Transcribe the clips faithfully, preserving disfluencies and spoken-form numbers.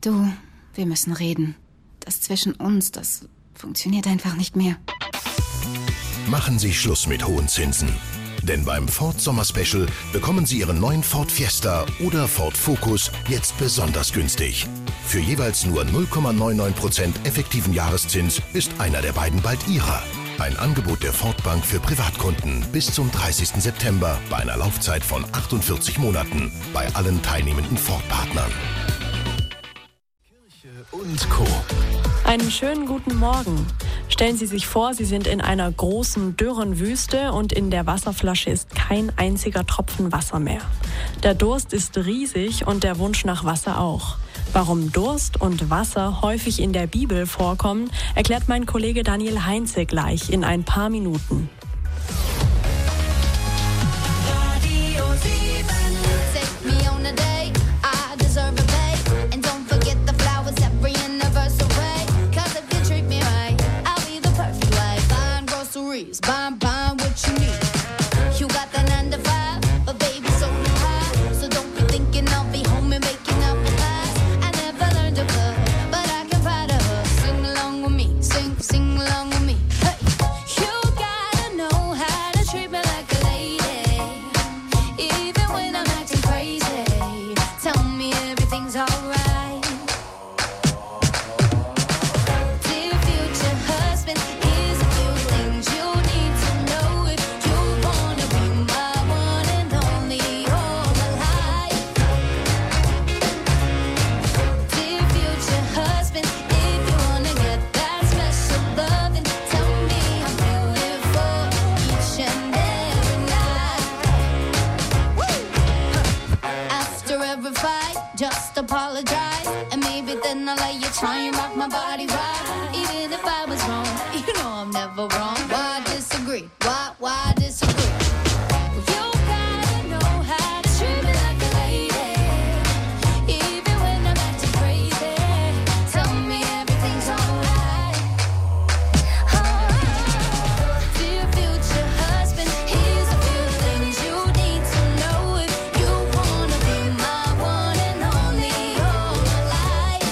Du, wir müssen reden. Das zwischen uns, das funktioniert einfach nicht mehr. Machen Sie Schluss mit hohen Zinsen. Denn beim Ford Sommer Special bekommen Sie Ihren neuen Ford Fiesta oder Ford Focus jetzt besonders günstig. Für jeweils nur null Komma neunundneunzig Prozent effektiven Jahreszins ist einer der beiden bald Ihrer. Ein Angebot der Ford Bank für Privatkunden bis zum dreißigsten September bei einer Laufzeit von achtundvierzig Monaten bei allen teilnehmenden Ford-Partnern. Kirche und Co. Einen schönen guten Morgen. Stellen Sie sich vor, Sie sind in einer großen, dürren Wüste und in der Wasserflasche ist kein einziger Tropfen Wasser mehr. Der Durst ist riesig und der Wunsch nach Wasser auch. Warum Durst und Wasser häufig in der Bibel vorkommen, erklärt mein Kollege Daniel Heinze gleich in ein paar Minuten. Buying, buying what you need. You got that nine to five, but baby so do I. So don't be thinking I'll be home and making up the pies. I never learned to cook, but I can find a hook. Sing along with me, sing, sing along with me. Hey, you gotta know how to treat me like a lady, even when I'm acting crazy. Tell me everything's alright. Dear future husband, here's a few things you need to know if you wanna be my one and only all my life. Dear future husband, if you wanna get that special loving, tell me I'm beautiful each and every night. Woo! After every fight, just apologize, and maybe then I'll let you try and rock my body right. Even if I was wrong, you know I'm never wrong. Why disagree? Why, why disagree? You gotta know how to treat me like a lady, even when I'm acting crazy. Tell me everything's alright. Oh, dear future husband, here's a few things you need to know if you wanna be my one and only all my life.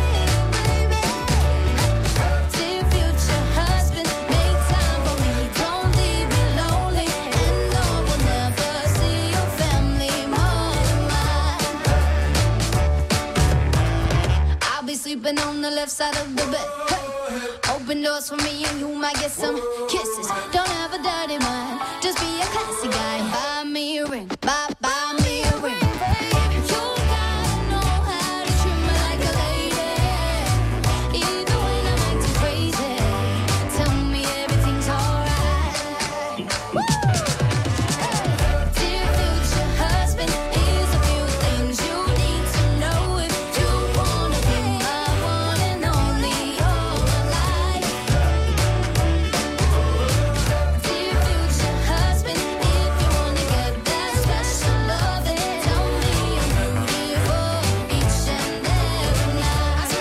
Dear future husband, make time for me, don't leave me lonely, and Lord will never see your family more than mine. I'll be sleeping on the left side of the bed. Hey, open doors for me and you might get some kisses. Don't have a dirty mind, just be a classy guy. Buy me a ring, buy, buy me a ring. You gotta know how to treat me like a lady, even when I'm acting crazy. Tell me everything's alright. Dear future husband, here's a few things you need to know if you wanna be my one and only all my life. Dear future husband, if you wanna get that special loving, tell me I'm beautiful each and every night.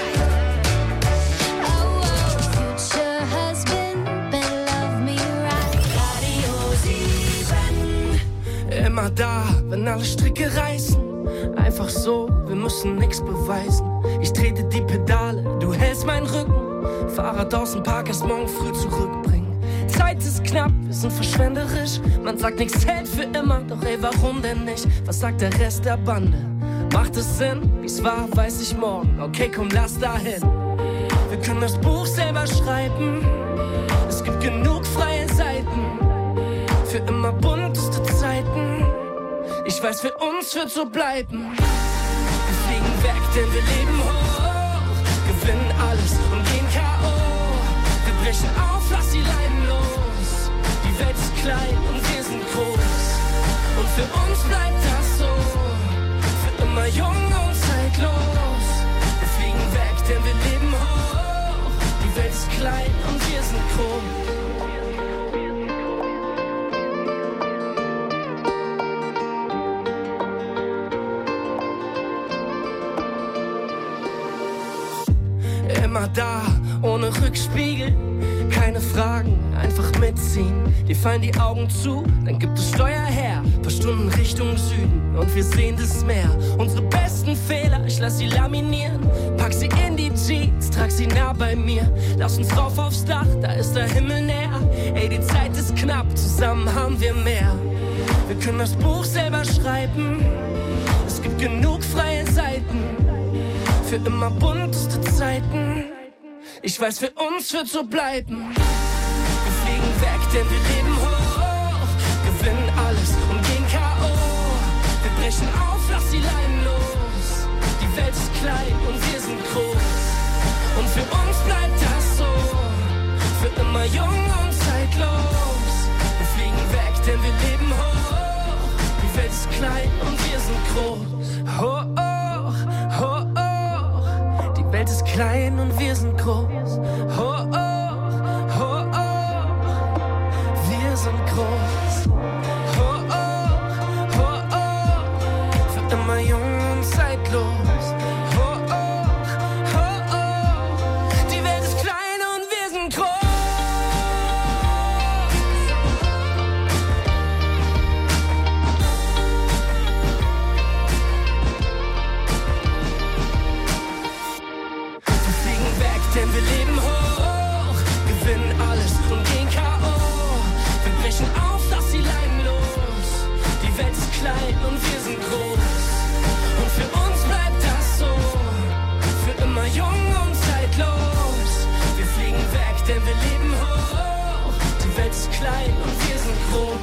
Oh, oh, future husband, better love me right. Radio sieben. Immer da, wenn alle Stricke reißen. Einfach so, wir müssen nix beweisen. Ich trete die Pedale, du hältst meinen Rücken. Fahrrad aus dem Park, erst morgen früh zurückbringen. Zeit ist knapp, wir sind verschwenderisch. Man sagt, nichts hält für immer, doch ey, warum denn nicht? Was sagt der Rest der Bande? Macht es Sinn? Wie's war, weiß ich morgen. Okay, komm, lass dahin. Wir können das Buch selber schreiben. Es gibt genug freie Seiten. Für immer bunteste Zeiten. Ich weiß, für uns wird so bleiben. Wir fliegen weg, denn wir leben hoch. Gewinnen alles und gehen K O. Wir brechen auf, lass die Leiden los. Die Welt ist klein und wir sind groß. Und für uns bleibt das so. Für immer jung und zeitlos. Wir fliegen weg, denn wir leben hoch. Die Welt ist klein und wir sind groß. Immer da, ohne Rückspiegel. Keine Fragen, einfach mitziehen. Dir fallen die Augen zu, dann gibt es Steuer her. Paar Stunden Richtung Süden und wir sehen das Meer. Unsere besten Fehler, ich lass sie laminieren. Pack sie in die Jeans, trag sie nah bei mir. Lass uns rauf aufs Dach, da ist der Himmel näher. Ey, die Zeit ist knapp, zusammen haben wir mehr. Wir können das Buch selber schreiben. Es gibt genug freie Seiten. Für immer bunteste Zeiten. Ich weiß, für uns wird so bleiben. Wir fliegen weg, denn wir leben hoch. Gewinnen alles und gehen K O. Wir brechen auf, lass die Leinen los. Die Welt ist klein und wir sind groß. Und für uns bleibt das so. Für immer jung und zeitlos. Wir fliegen weg, denn wir leben hoch. Die Welt ist klein und wir sind groß. Hoch, hoch, hoch. Die Welt ist klein und wir sind groß. Hoch, hoch, hoch. Wir sind groß. Hoch, hoch, hoch. Für immer jung und zeitlos. Hoch, hoch, hoch. Die Welt ist klein und wir sind groß. Denn wir leben hoch, gewinnen alles und gehen K O. Wir brechen auf, lass die Leinen los. Die Welt ist klein und wir sind groß. Und für uns bleibt das so. Für immer jung und zeitlos. Wir fliegen weg, denn wir leben hoch. Die Welt ist klein und wir sind groß.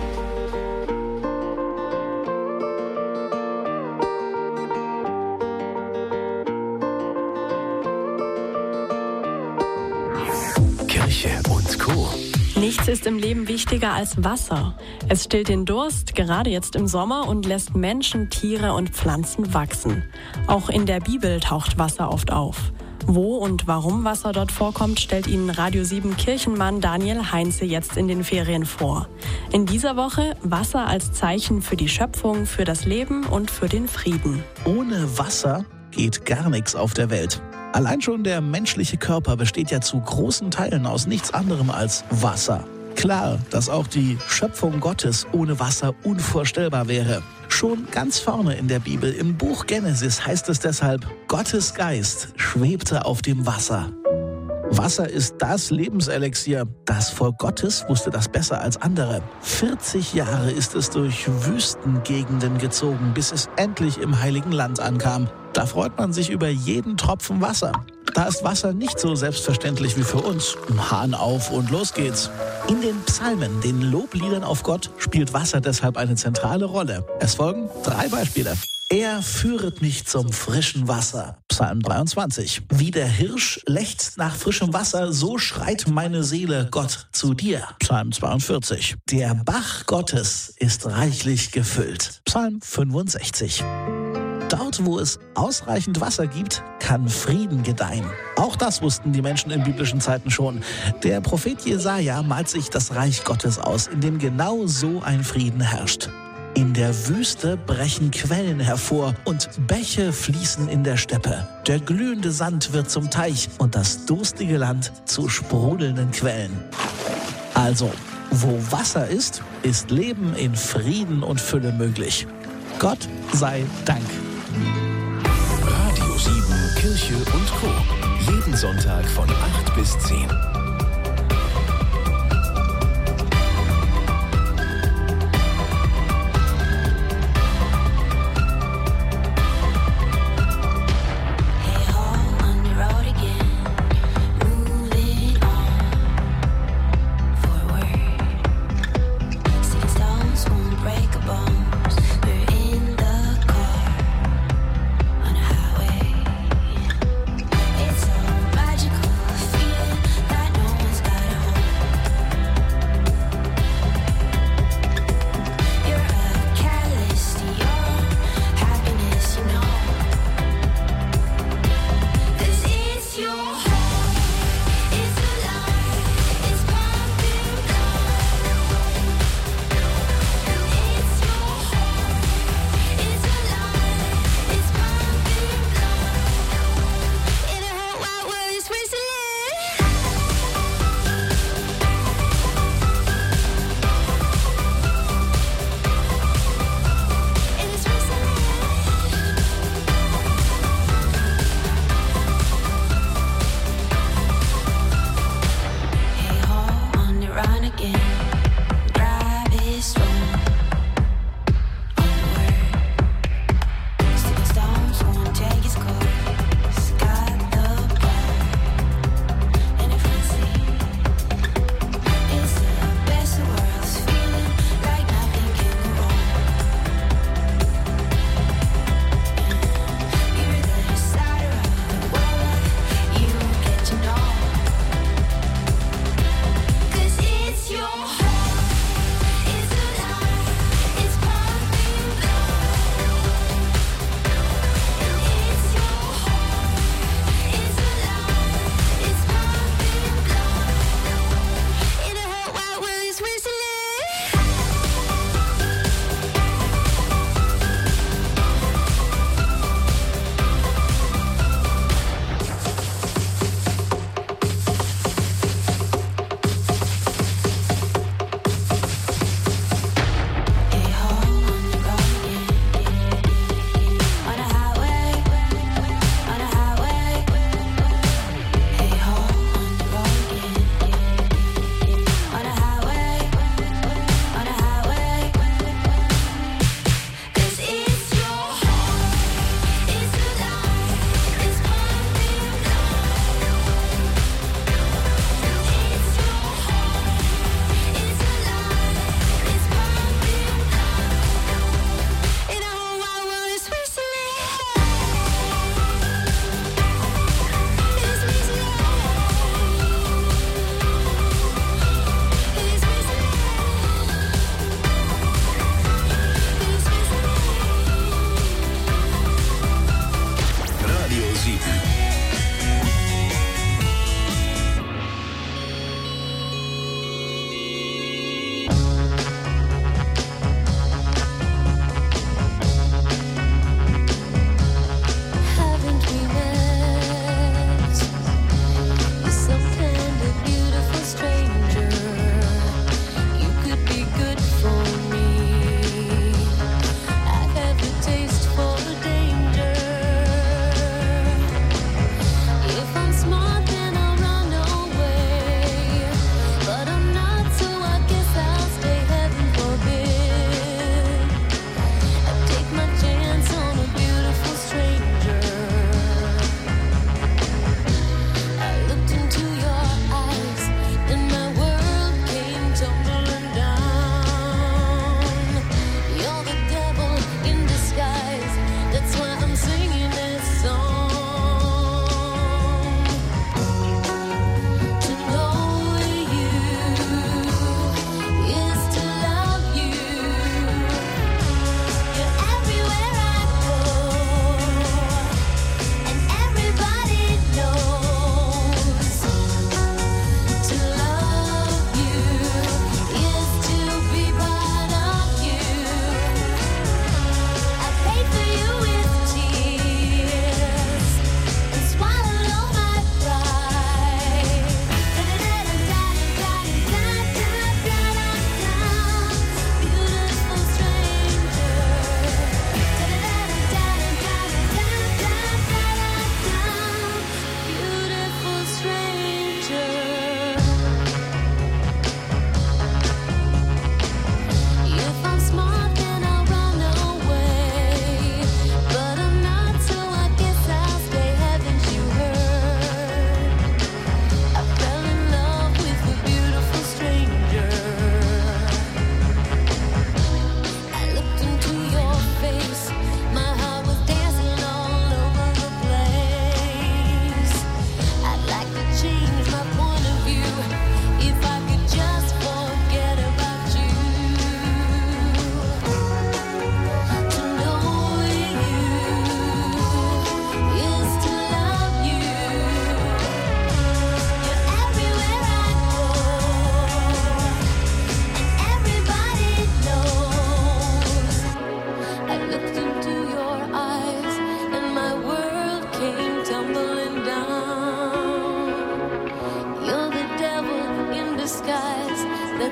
Und Co. Nichts ist im Leben wichtiger als Wasser. Es stillt den Durst, gerade jetzt im Sommer, und lässt Menschen, Tiere und Pflanzen wachsen. Auch in der Bibel taucht Wasser oft auf. Wo und warum Wasser dort vorkommt, stellt Ihnen Radio sieben Kirchenmann Daniel Heinze jetzt in den Ferien vor. In dieser Woche Wasser als Zeichen für die Schöpfung, für das Leben und für den Frieden. Ohne Wasser geht gar nichts auf der Welt. Allein schon der menschliche Körper besteht ja zu großen Teilen aus nichts anderem als Wasser. Klar, dass auch die Schöpfung Gottes ohne Wasser unvorstellbar wäre. Schon ganz vorne in der Bibel, im Buch Genesis, heißt es deshalb, Gottes Geist schwebte auf dem Wasser. Wasser ist das Lebenselixier. Das Volk Gottes wusste das besser als andere. vierzig Jahre ist es durch Wüstengegenden gezogen, bis es endlich im Heiligen Land ankam. Da freut man sich über jeden Tropfen Wasser. Da ist Wasser nicht so selbstverständlich wie für uns. Hahn auf und los geht's. In den Psalmen, den Lobliedern auf Gott, spielt Wasser deshalb eine zentrale Rolle. Es folgen drei Beispiele. Er führet mich zum frischen Wasser. Psalm dreiundzwanzig. Wie der Hirsch lechzt nach frischem Wasser, so schreit meine Seele Gott zu dir. Psalm zweiundvierzig. Der Bach Gottes ist reichlich gefüllt. Psalm fünfundsechzig. Dort, wo es ausreichend Wasser gibt, kann Frieden gedeihen. Auch das wussten die Menschen in biblischen Zeiten schon. Der Prophet Jesaja malt sich das Reich Gottes aus, in dem genau so ein Frieden herrscht. In der Wüste brechen Quellen hervor und Bäche fließen in der Steppe. Der glühende Sand wird zum Teich und das durstige Land zu sprudelnden Quellen. Also, wo Wasser ist, ist Leben in Frieden und Fülle möglich. Gott sei Dank. Radio sieben, Kirche und Co. Jeden Sonntag von acht bis zehn. It's so magical, feel that no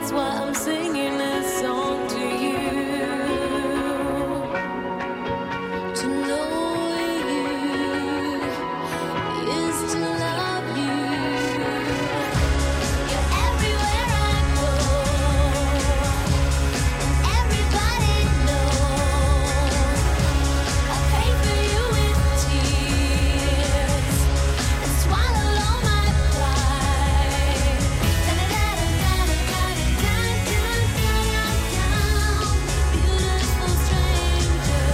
That's why I'm singing this song to you. To know you is to love you. You're everywhere I go, and everybody knows. I pray for you with tears and swallow all my pride. Beautiful stranger.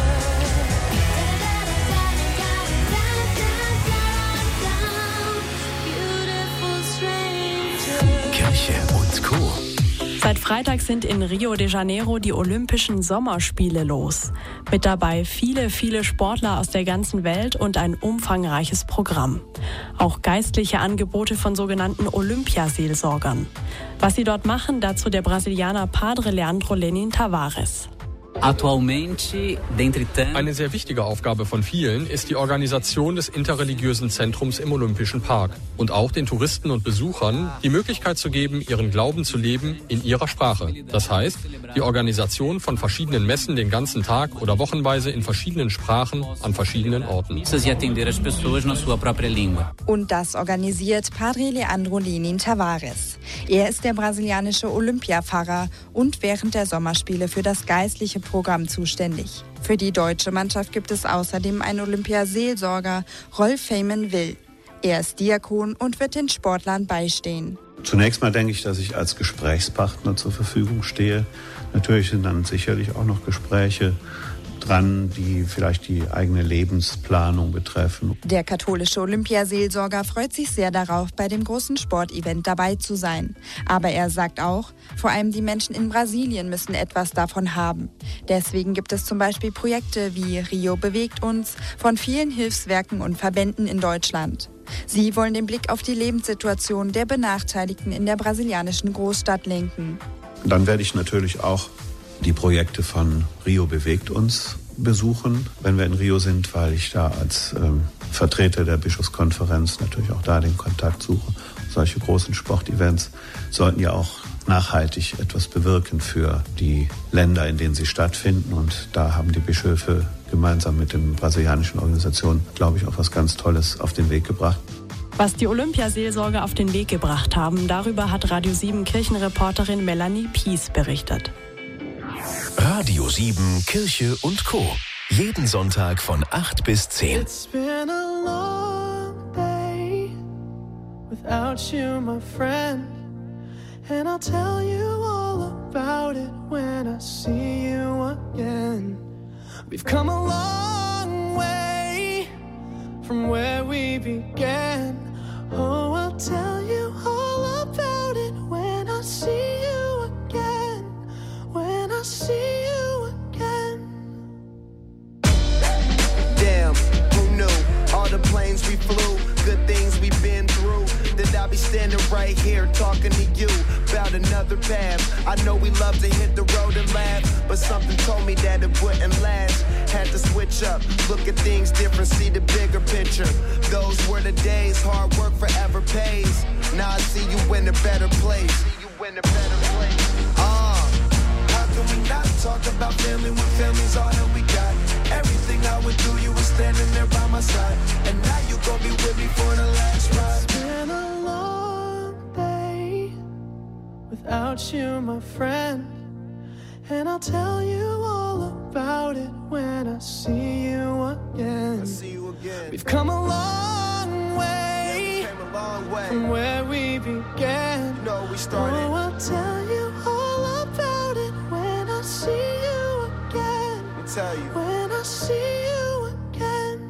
Beautiful stranger. Kirche und Co. Seit Freitag sind in Rio de Janeiro die Olympischen Sommerspiele los. Mit dabei viele, viele Sportler aus der ganzen Welt und ein umfangreiches Programm. Auch geistliche Angebote von sogenannten Olympiaseelsorgern. Was sie dort machen, dazu der Brasilianer Padre Leandro Lenin Tavares. Eine sehr wichtige Aufgabe von vielen ist die Organisation des interreligiösen Zentrums im Olympischen Park und auch den Touristen und Besuchern die Möglichkeit zu geben, ihren Glauben zu leben in ihrer Sprache. Das heißt, die Organisation von verschiedenen Messen den ganzen Tag oder wochenweise in verschiedenen Sprachen an verschiedenen Orten. Und das organisiert Padre Leandro Lenin Tavares. Er ist der brasilianische Olympiapfarrer und während der Sommerspiele für das geistliche Programm zuständig. Für die deutsche Mannschaft gibt es außerdem einen Olympiaseelsorger, Rolf Heyman Will. Er ist Diakon und wird den Sportlern beistehen. Zunächst mal denke ich, dass ich als Gesprächspartner zur Verfügung stehe. Natürlich sind dann sicherlich auch noch Gespräche dran, die vielleicht die eigene Lebensplanung betreffen. Der katholische Olympiaseelsorger freut sich sehr darauf, bei dem großen Sportevent dabei zu sein. Aber er sagt auch, vor allem die Menschen in Brasilien müssen etwas davon haben. Deswegen gibt es zum Beispiel Projekte wie Rio bewegt uns von vielen Hilfswerken und Verbänden in Deutschland. Sie wollen den Blick auf die Lebenssituation der Benachteiligten in der brasilianischen Großstadt lenken. Dann werde ich natürlich auch die Projekte von Rio bewegt uns besuchen, wenn wir in Rio sind, weil ich da als ähm, Vertreter der Bischofskonferenz natürlich auch da den Kontakt suche. Solche großen Sportevents sollten ja auch nachhaltig etwas bewirken für die Länder, in denen sie stattfinden. Und da haben die Bischöfe gemeinsam mit den brasilianischen Organisationen, glaube ich, auch was ganz Tolles auf den Weg gebracht. Was die Olympiaseelsorger auf den Weg gebracht haben, darüber hat Radio sieben Kirchenreporterin Melanie Pies berichtet. Radio sieben, Kirche und Co. Jeden Sonntag von acht bis zehn. It's been a long day without you, my friend. And I'll tell you all about it when I see you again. We've come a long way from where we began. Oh, I'll tell you all about it when I see you again. When I see you again. Damn, who knew? All the planes we flew, good things we've been through. That I'll be standing right here talking to you about another path. I know we love to hit the road and laugh, but something told me that it wouldn't last. Had to switch up, look at things different, see the bigger picture. Those were the days, hard work forever pays. Now I see you in a better place. See you in a better place. Ah. Can we not talk about family when family's all that we got? Everything I went through, you were standing there by my side. And now you gon' be with me for the last ride. It's been a long day without you, my friend. And I'll tell you all about it when I see you again. I see you again. We've come a long way, yeah, we came a long way from where we began. You know we started. Oh, I'll tell you all about it when I see you again. Let me tell you. When I see you again.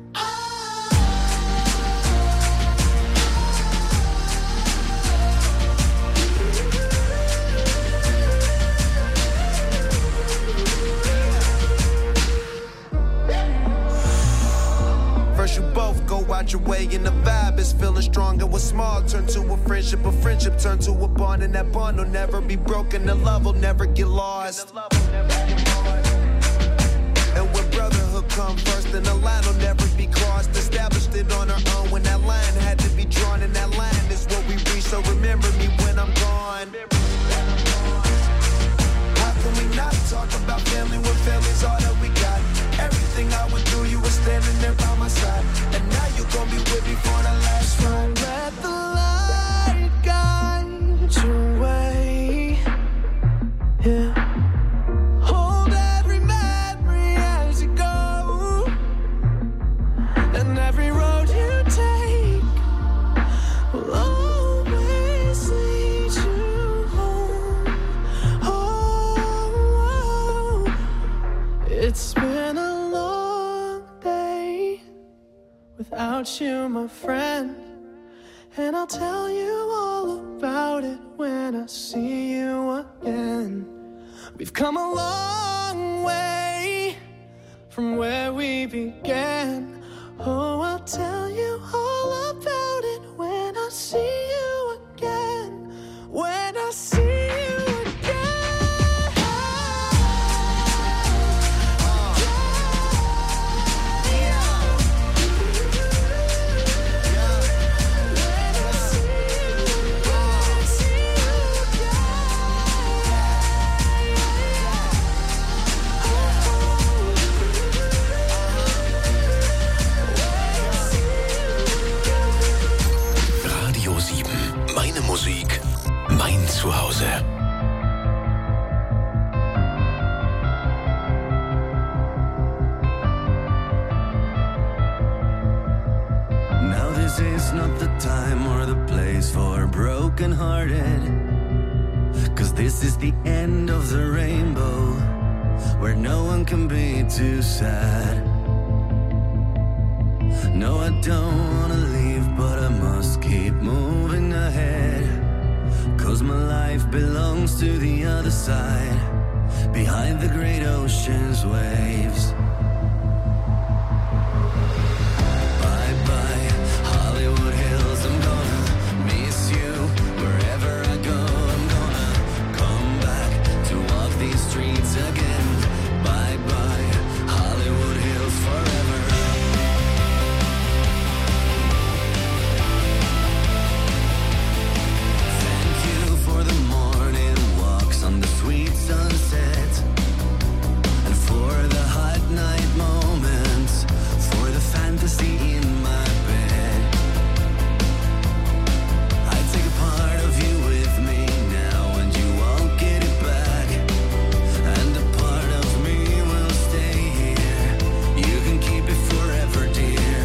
First you both go out your way and the vibe is feeling strong. And what's small turn to a friendship, a friendship turn to a bond. And that bond will never be broken, the love will never get lost. And when brotherhood come first, then the line will never be crossed. Established it on our own when that line had to be drawn. And that line is what we reach, so remember me when I'm gone. we not talk about family when family's all that we got? Everything I went through, you were standing there by my side, and now you gon' be with me for the last ride. Don't let the light guide your way. Yeah. Hold every memory as you go, and every road you take will always lead you home. Oh, it's been a long day without you, my friend, and I'll tell you all about it when I see you again. We've come a long way from where we began. Oh, I'll tell you all about it when I see you again. When I see you again. Radio sieben. Meine Musik, mein Zuhause. Now this is not the time or the place for broken-hearted, 'cause this is the end of the rainbow, where no one can be too sad. No, I don't wanna leave, but I must keep moving ahead, 'cause my life belongs to the other side, behind the great ocean's waves. Bye bye, Hollywood Hills, I'm gonna miss you wherever I go. I'm gonna come back to walk these streets again. Bye bye, Hollywood Hills forever. Thank you for the morning walks on the sweet sunset, and for the hot night moments, for the fantasy in my bed. I take a part of you with me now, and you won't get it back, and a part of me will stay here. You can keep it forever, dear.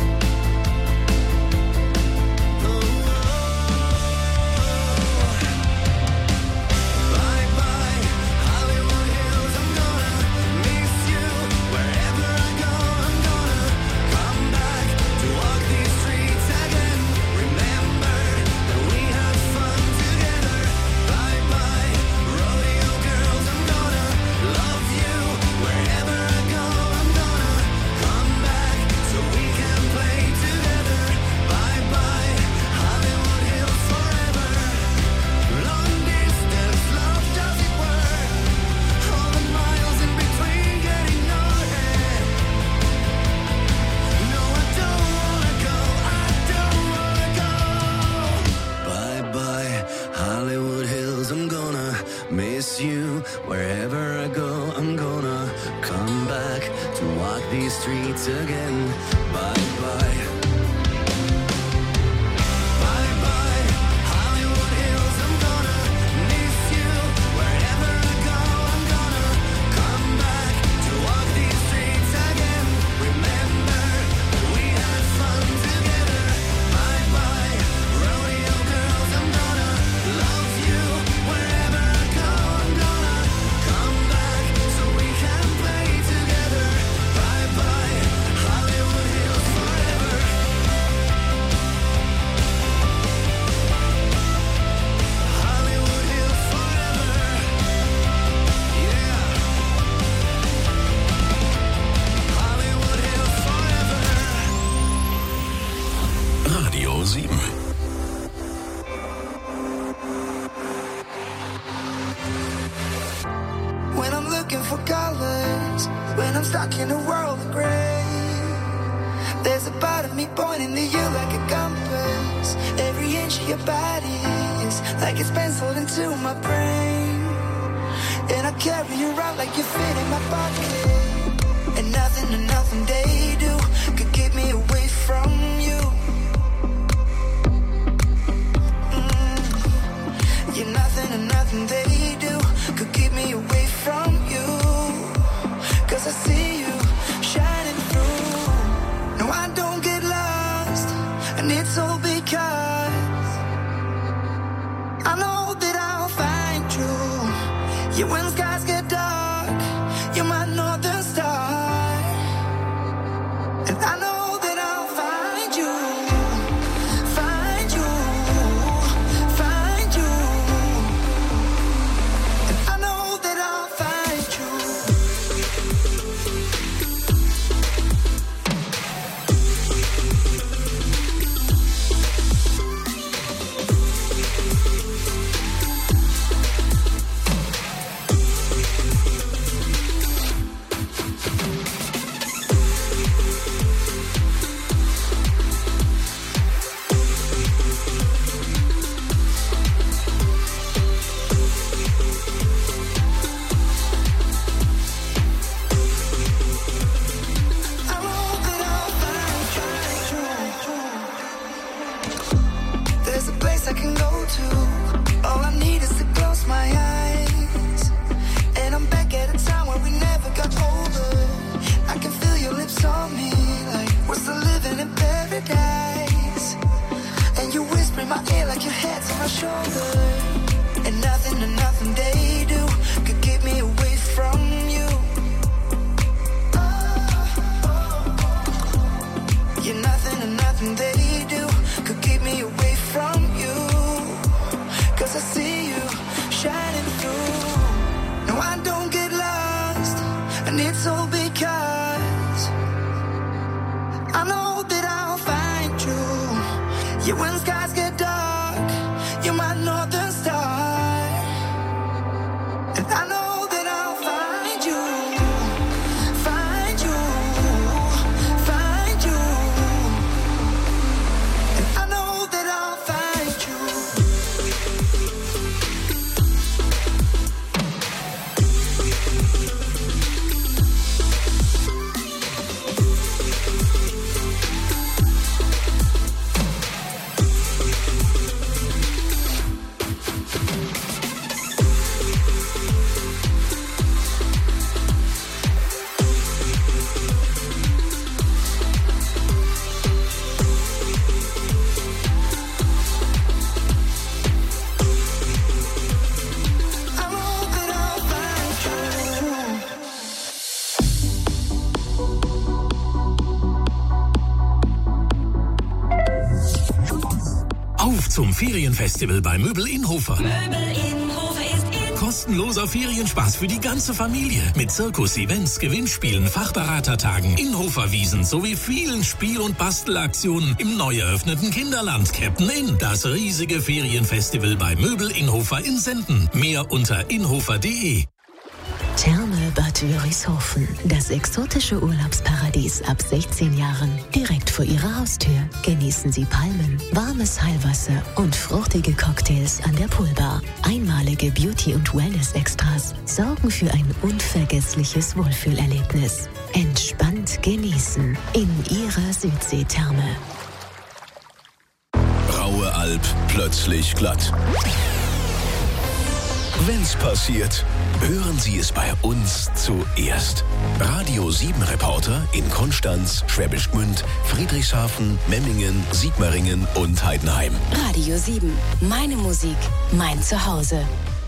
Bye bye, Hollywood Hills, I'm gonna miss you wherever I go. I'm gonna come back to walk these streets again. Remember that we had fun together. Bye bye, rodeo girls, I'm gonna love you wherever I go. I'm gonna come back so we can play together. Bye bye, Hollywood Hills forever. Long distance love, does it work? All the miles in between getting nowhere. No, I don't wanna go, I don't wanna go. Bye bye, Hollywood Hills, I'm gonna miss you wherever I go. I'm gonna come back to walk these streets again. Bye bye. Bye bye, Hollywood Hills, I'm gonna miss you wherever I go. I'm gonna come back to walk these streets again. Remember that we had fun together. Bye bye, rodeo girls, I'm gonna love you wherever I go. I'm gonna come back so we can play together. Bye bye, Hollywood Hills forever. Hollywood Hills forever. Yeah. Hollywood Hills forever. Radio sieben. When I'm looking for colors, when I'm stuck in a world of gray, there's a part of me pointing to you like a compass. Every inch of your body is like it's penciled into my brain. And I carry you around like you fit in my pocket. And nothing and nothing they do could keep me away from you. Mm. Yeah, nothing and nothing they do could keep me away from you. Cause I see you shining through. No, I don't get lost, and it's all because I know that I'll find you. Yeah, when skies get dark, you're my northern star. And I know that I'll find you, find you, find you. And I know that I'll find you. There's a place I can go to. All I need is to close my eyes. And I'm back at a time where we never got older. I can feel your lips on me like we're still living in paradise. And you whisper in my ear like your head's on my shoulder. And nothing and nothing they do could keep me away from you. Yeah, nothing and nothing they do could keep me away from you. Cause I see you shining through. No, I don't get lost, and it's all because I know that I'll find you. Yeah, when skies get dark, you're my northern star. And I know that I'll find you, find you, find you. And I know that I'll find you. I know that I'll find you. Auf zum Ferienfestival bei Möbel Inhofer. Kostenloser Ferienspaß für die ganze Familie mit Zirkus, Events, Gewinnspielen, Fachberatertagen, Inhofer-Wiesen sowie vielen Spiel- und Bastelaktionen im neu eröffneten Kinderland Captain Inn. Das riesige Ferienfestival bei Möbel Inhofer in Senden. Mehr unter inhofer punkt de. Therme Bad Wörishofen, das exotische Urlaubsparadies ab sechzehn Jahren. Direkt vor Ihrer Haustür genießen Sie Palmen, warmes Heilwasser und fruchtige Cocktails an der Poolbar. Einmalige Beauty- und Wellness-Extras sorgen für ein unvergessliches Wohlfühlerlebnis. Entspannt genießen in Ihrer Südseetherme. Raue Alp plötzlich glatt. Wenn's passiert, hören Sie es bei uns zuerst. Radio sieben Reporter in Konstanz, Schwäbisch Gmünd, Friedrichshafen, Memmingen, Sigmaringen und Heidenheim. Radio sieben, meine Musik, mein Zuhause.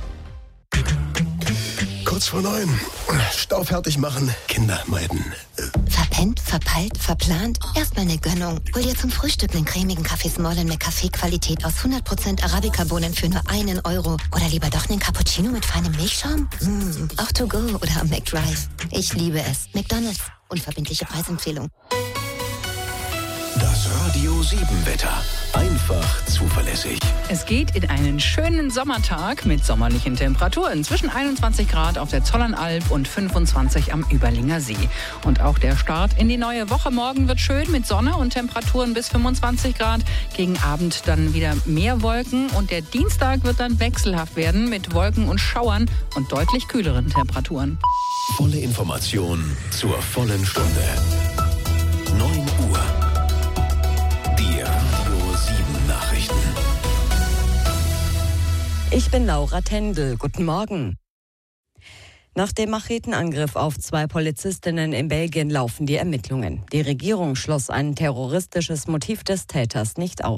Kurz vor neun. Stau fertig machen, Kinder meiden. Verpennt, verpeilt, verplant? Erstmal eine Gönnung. Hol dir zum Frühstück einen cremigen Kaffee Smollen mit Kaffeequalität aus hundert Prozent Arabica-Bohnen für nur einen Euro. Oder lieber doch einen Cappuccino mit feinem Milchschaum? Mm, auch to go oder am McDrive. Ich liebe es. McDonald's. Unverbindliche Preisempfehlung. Das Radio Radio sieben Wetter. Einfach zuverlässig. Es geht in einen schönen Sommertag mit sommerlichen Temperaturen. Zwischen einundzwanzig Grad auf der Zollernalb und fünfundzwanzig am Überlinger See. Und auch der Start in die neue Woche morgen wird schön mit Sonne und Temperaturen bis fünfundzwanzig Grad. Gegen Abend dann wieder mehr Wolken. Und der Dienstag wird dann wechselhaft werden mit Wolken und Schauern und deutlich kühleren Temperaturen. Volle Information zur vollen Stunde. neun Uhr. Die Radio sieben Nachrichten. Ich bin Laura Tendel. Guten Morgen. Nach dem Machetenangriff auf zwei Polizistinnen in Belgien laufen die Ermittlungen. Die Regierung schloss ein terroristisches Motiv des Täters nicht aus.